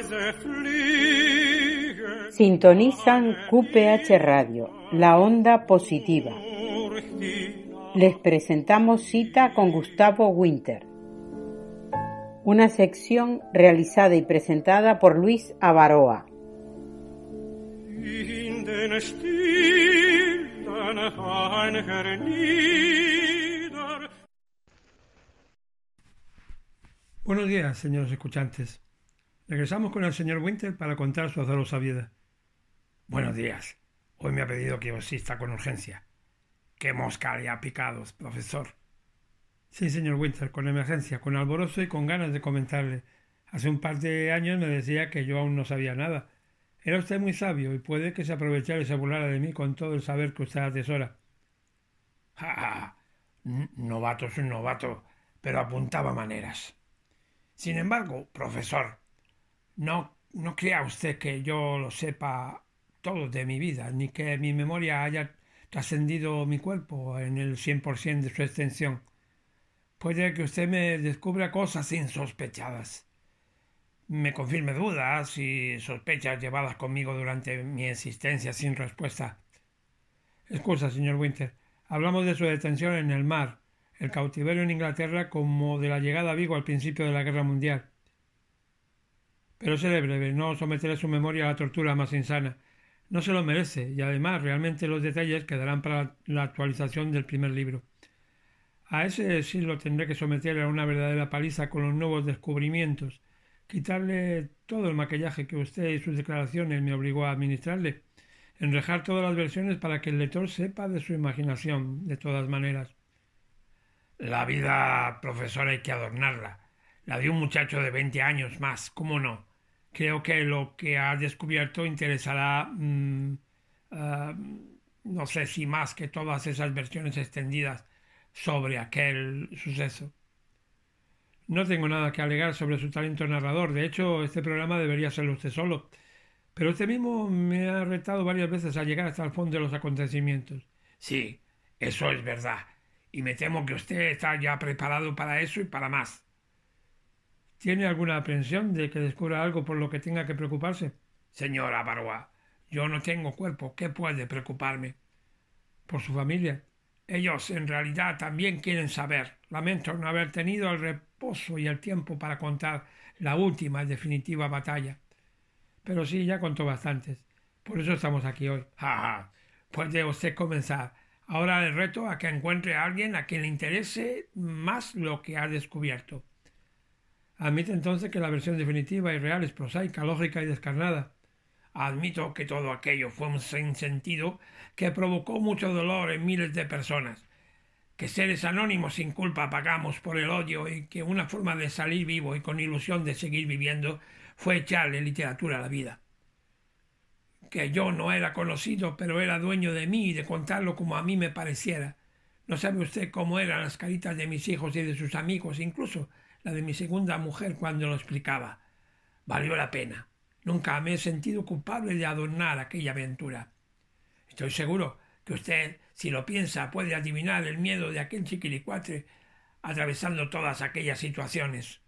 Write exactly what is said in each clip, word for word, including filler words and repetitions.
Sintonizan Q P H Radio, la onda positiva. Les presentamos Cita con Gustavo Winter, una sección realizada y presentada por Luis Abaroa. Buenos días, señores escuchantes. Regresamos con el señor Winter para contar su azarosa vida. Buenos días. Hoy me ha pedido que asista con urgencia. ¿Qué mosca le ha picado, profesor? Sí, señor Winter, con emergencia, con alborozo y con ganas de comentarle. Hace un par de años me decía que yo aún no sabía nada. Era usted muy sabio y puede que se aprovechara y se burlara de mí con todo el saber que usted atesora. ¡Ja, ja! Novato es un novato, pero apuntaba maneras. Sin embargo, profesor, no, no crea usted que yo lo sepa todo de mi vida, ni que mi memoria haya trascendido mi cuerpo en el cien por ciento de su extensión. Puede que usted me descubra cosas insospechadas, me confirme dudas y sospechas llevadas conmigo durante mi existencia sin respuesta. Excusa, señor Winter, hablamos de su detención en el mar, el cautiverio en Inglaterra, como de la llegada a Vigo al principio de la Guerra Mundial. Pero seré breve, no someteré su memoria a la tortura más insana. No se lo merece, y además realmente los detalles quedarán para la actualización del primer libro. A ese sí lo tendré que someter a una verdadera paliza con los nuevos descubrimientos, quitarle todo el maquillaje que usted y sus declaraciones me obligó a administrarle, enrejar todas las versiones para que el lector sepa de su imaginación, de todas maneras. La vida, profesor, hay que adornarla. La de un muchacho de veinte años más, ¿cómo no? Creo que lo que ha descubierto interesará, mmm, uh, no sé si más que todas esas versiones extendidas sobre aquel suceso. No tengo nada que alegar sobre su talento narrador. De hecho, este programa debería serlo usted solo. Pero usted mismo me ha retado varias veces a llegar hasta el fondo de los acontecimientos. Sí, eso es verdad. Y me temo que usted está ya preparado para eso y para más. ¿Tiene alguna aprensión de que descubra algo por lo que tenga que preocuparse? Señora Abaroa, yo no tengo cuerpo. ¿Qué puede preocuparme? ¿Por su familia? Ellos en realidad también quieren saber. Lamento no haber tenido el reposo y el tiempo para contar la última y definitiva batalla. Pero sí, ya contó bastantes. Por eso estamos aquí hoy. Ja, ja. Puede usted comenzar. Ahora le reto a que encuentre a alguien a quien le interese más lo que ha descubierto. Admite entonces que la versión definitiva y real es prosaica, lógica y descarnada. Admito que todo aquello fue un sinsentido que provocó mucho dolor en miles de personas, que seres anónimos sin culpa pagamos por el odio y que una forma de salir vivo y con ilusión de seguir viviendo fue echarle literatura a la vida. Que yo no era conocido, pero era dueño de mí y de contarlo como a mí me pareciera. No sabe usted cómo eran las caritas de mis hijos y de sus amigos, incluso la de mi segunda mujer cuando lo explicaba. Valió la pena. Nunca me he sentido culpable de adornar aquella aventura. Estoy seguro que usted, si lo piensa, puede adivinar el miedo de aquel chiquilicuatre atravesando todas aquellas situaciones.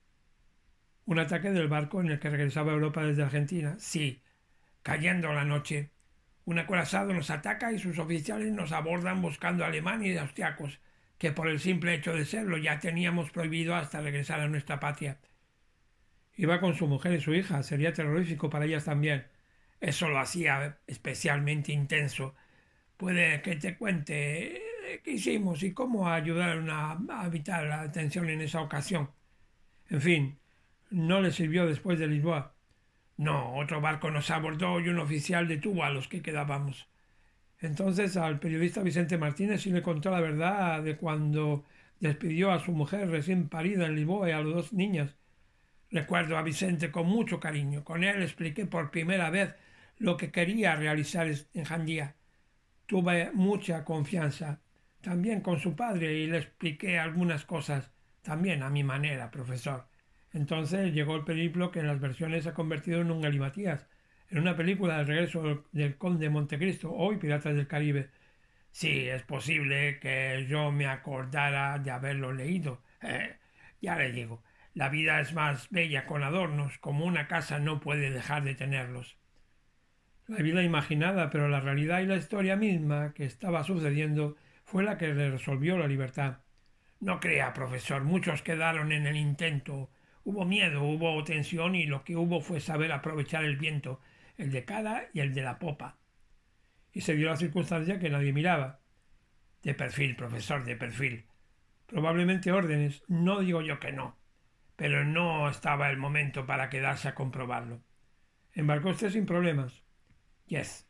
¿Un ataque del barco en el que regresaba a Europa desde Argentina? Sí. Cayendo la noche, un acorazado nos ataca y sus oficiales nos abordan buscando alemanes y austriacos, que por el simple hecho de serlo ya teníamos prohibido hasta regresar a nuestra patria. Iba con su mujer y su hija. Sería terrorífico para ellas también. Eso lo hacía especialmente intenso. Puede que te cuente qué hicimos y cómo ayudaron a, a evitar la detención en esa ocasión. En fin, ¿no le sirvió después de Lisboa? No, otro barco nos abordó y un oficial detuvo a los que quedábamos. Entonces al periodista Vicente Martínez sí le contó la verdad de cuando despidió a su mujer recién parida en Lisboa y a las dos niñas. Recuerdo a Vicente con mucho cariño. Con él expliqué por primera vez lo que quería realizar en Jandía. Tuve mucha confianza. También con su padre y le expliqué algunas cosas. También a mi manera, profesor. Entonces llegó el periplo que en las versiones se ha convertido en un galimatías. En una película del regreso del Conde de Montecristo, hoy Piratas del Caribe. Sí, es posible que yo me acordara de haberlo leído. Eh, ya le digo, La vida es más bella con adornos, como una casa no puede dejar de tenerlos. La vida imaginada, pero la realidad y la historia misma que estaba sucediendo fue la que le resolvió la libertad. No crea, profesor, muchos quedaron en el intento. Hubo miedo, hubo tensión y lo que hubo fue saber aprovechar el viento, el de cara y el de la popa. Y se dio la circunstancia que nadie miraba. De perfil, profesor, de perfil. Probablemente órdenes. No digo yo que no, pero no estaba el momento para quedarse a comprobarlo. ¿Embarcó usted sin problemas? Yes.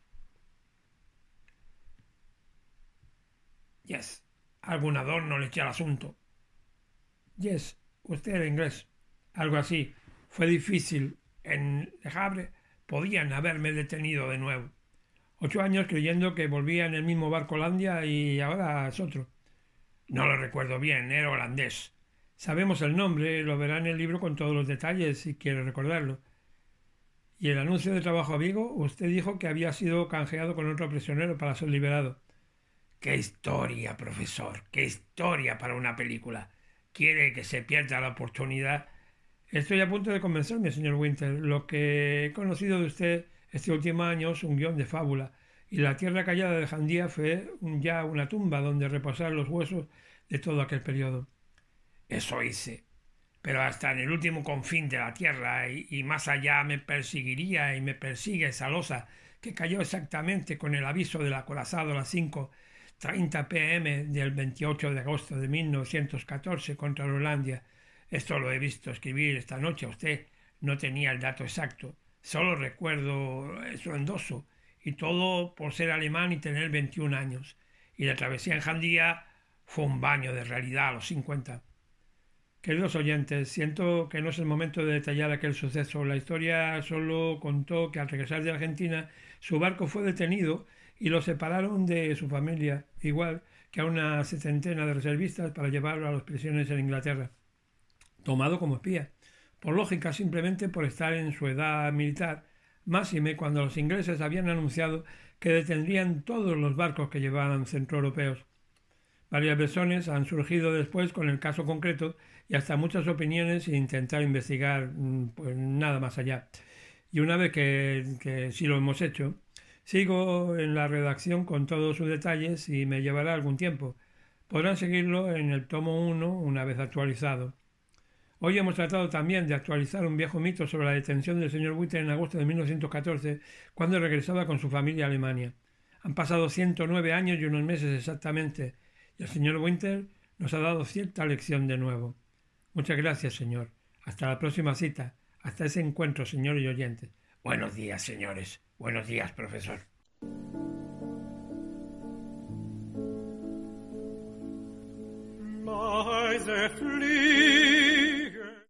Yes. Algún adorno le eché al asunto. Yes. Usted era inglés. Algo así. Fue difícil. En Le Havre podían haberme detenido de nuevo. Ocho años creyendo que volvía en el mismo barco Holandia y ahora es otro. No lo recuerdo bien, era holandés. Sabemos el nombre, lo verá en el libro con todos los detalles si quiere recordarlo. Y el anuncio de trabajo a Vigo, usted dijo que había sido canjeado con otro prisionero para ser liberado. ¡Qué historia, profesor! ¡Qué historia para una película! ¿Quiere que se pierda la oportunidad? Estoy a punto de convencerme, señor Winter. Lo que he conocido de usted este último año es un guión de fábula, y la tierra callada de Jandía fue ya una tumba donde reposar los huesos de todo aquel periodo. Eso hice. Pero hasta en el último confín de la tierra y, y más allá me perseguiría y me persigue esa losa que cayó exactamente con el aviso del acorazado a las cinco treinta pm del veintiocho de agosto de mil novecientos catorce contra Hollandia. Esto lo he visto escribir esta noche a usted. No tenía el dato exacto. Solo recuerdo estruendoso, y todo por ser alemán y tener veintiún años. Y la travesía en Jandía fue un baño de realidad a los cincuenta. Queridos oyentes, siento que no es el momento de detallar aquel suceso. La historia solo contó que al regresar de Argentina su barco fue detenido y lo separaron de su familia, igual que a una setentena de reservistas para llevarlo a las prisiones en Inglaterra, tomado como espía. Por lógica, simplemente por estar en su edad militar, máxime cuando los ingleses habían anunciado que detendrían todos los barcos que llevaban centroeuropeos. Varias versiones han surgido después con el caso concreto y hasta muchas opiniones sin intentar investigar pues nada más allá. Y una vez que, que sí lo hemos hecho, sigo en la redacción con todos sus detalles y me llevará algún tiempo. Podrán seguirlo en el tomo uno una vez actualizado. Hoy hemos tratado también de actualizar un viejo mito sobre la detención del señor Winter en agosto de mil novecientos catorce, cuando regresaba con su familia a Alemania. Han pasado ciento nueve años y unos meses exactamente, y el señor Winter nos ha dado cierta lección de nuevo. Muchas gracias, señor. Hasta la próxima cita. Hasta ese encuentro, señores y oyentes. Buenos días, señores. Buenos días, profesor. Leise fliegt